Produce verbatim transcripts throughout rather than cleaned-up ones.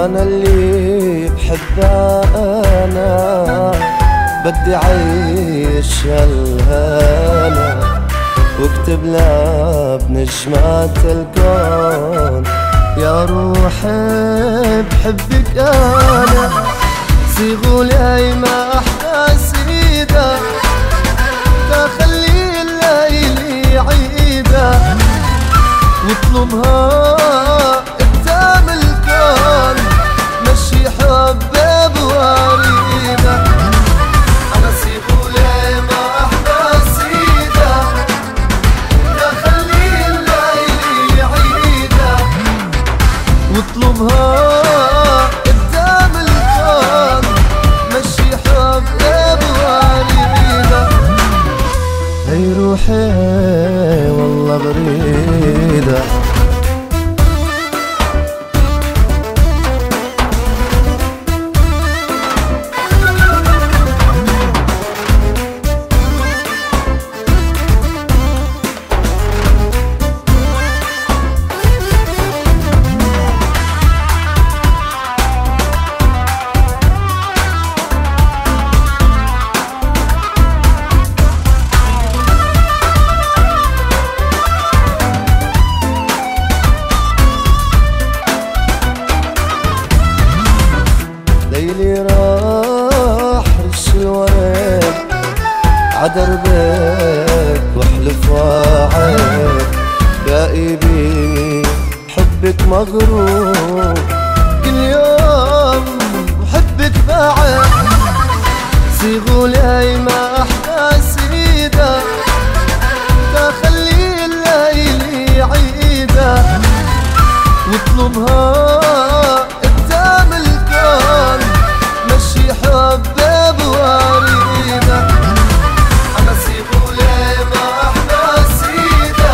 أنا اللي بحبها أنا بدي عيش هالهنا واكتب لها بنجمات الكون يا روحي بحبك أنا صيغولي ما أحلى سيدة تخلي الليل عيدة واطلبها قدام الكون مشي حب بوريدة أنا صيغولي ما أحلى سيدة تخلي الليل عيدة واطلبها قدام الكون مشي حب بوريدة هي روحي والله بريدة ليلي راح رش الورد عدربك واحلف واعد باقي بي حبك مغرور كل يوم وحبك بعد صيغولي ما احلى سيدة تخلي الليل عيدة واطلبها قدام الكون مشي حب بوريدة أنا صيغولي ما أحلى سيدة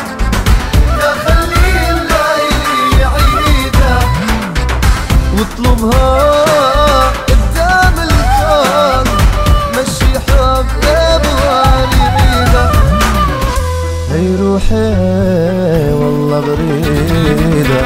تخلي الليل عيدة واطلبها قدام الكون مشي حب بوريدة هي روحي والله بريدة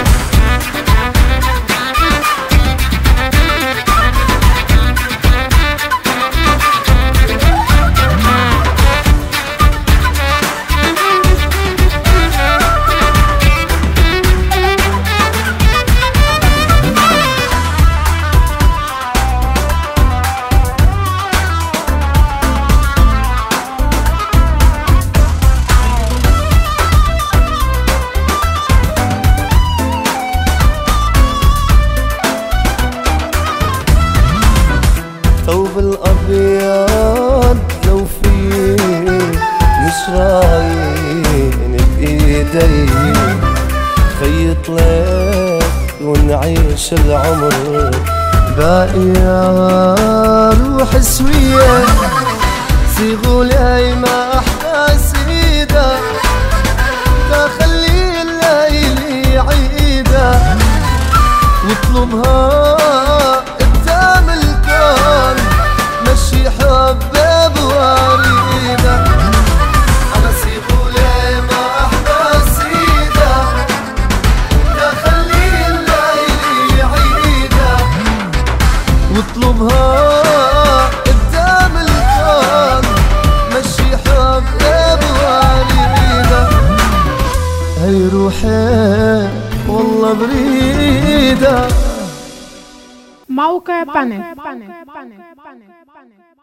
ثوب الأبيض لو في نشراين بإيدي خيط لك ونعيش العمر باقي يا روح سوية صيغولي ما أحلى سيدة تخلي الليل عيدة واطلبها قدام الكون مشي حب بوريدة أنا صيغولي ما أحلى سيدة تخلي الليل عيدة واطلبها قدام الكون مشي حب بوريدة هي روحي والله بريدة موقع بانك.